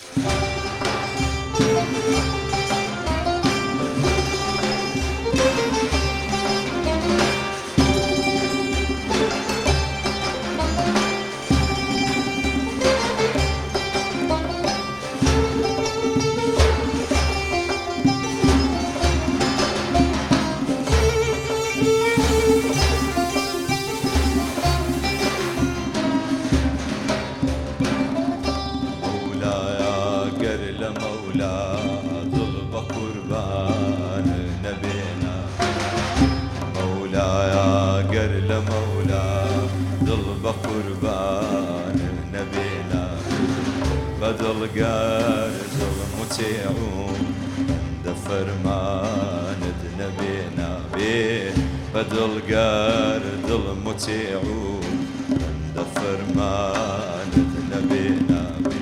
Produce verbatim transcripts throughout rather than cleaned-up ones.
مولا ضرب قربان نبينا مولاي قرل مولا ضرب قربان نبينا بدل قرد المتيعون دفر ما نبينا بيه بدل قرد المتيعون دفر ما نبينا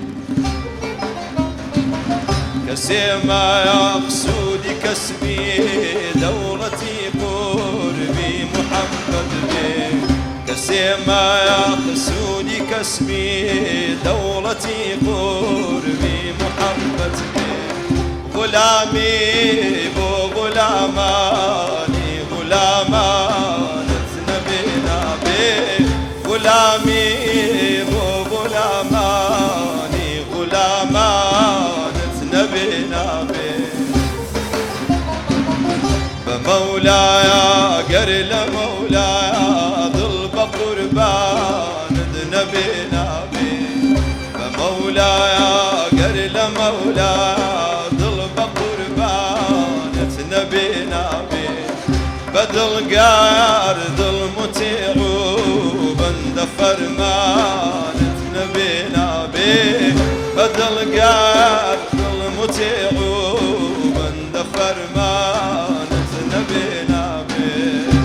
كسيما يقصودي كسبي دولتي قربي محمد بي كسيما يقصودي كسبي دولتي قربي محمد بي غلامي بو غلاماني غلامانة نبينا بي غلامي بو غلاماني غلامانة نبينا بي بمولاي قرل مولاي ضلب قربان نبينا بي بمولاي قرل مولاي ضلب قربان نبينا بي بدل قارد المتيعوب اندفر مانت نبينا بي بدل قارد المتيعوب اندفر مانت نبينا بي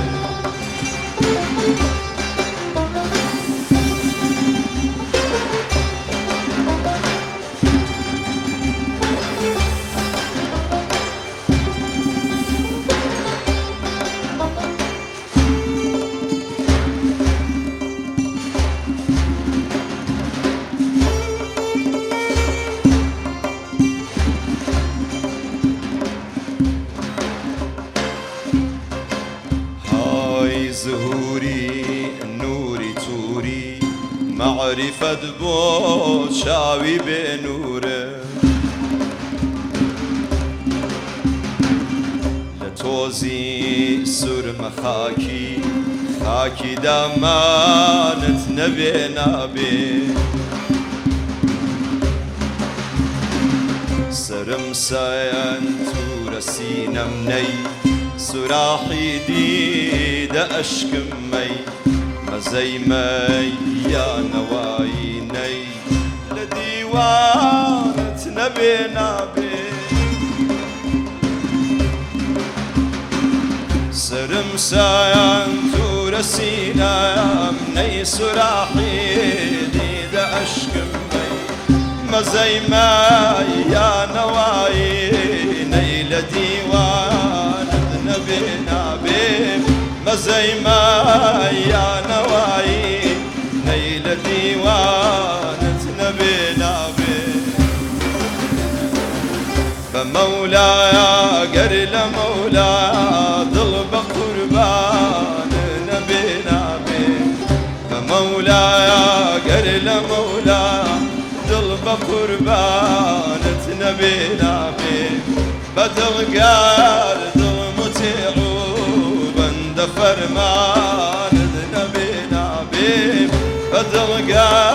زهوري نوري توري معرفة بو شاوي بنوره لتوزي سر مخاكي خاكي دامانت نبينا بي سرم ساين تورسينا مني سراحي ديد أشكم مي مزي مي يا نوايني لديوانة نبينا بي سرم سايان تورسينا مني سراحي ديد أشكم مي مزي مي يا نوايني لديوانة نبينا بي مزي ما يا نواي نيل ديوانة نبينا بي فمولاي قرل مولاي ضلب قربان نبينا بي فمولاي قرل مولاي ضلب قربان نبينا بي بدل قارد المتيعوب دفر ما نبينا بي بدل قارد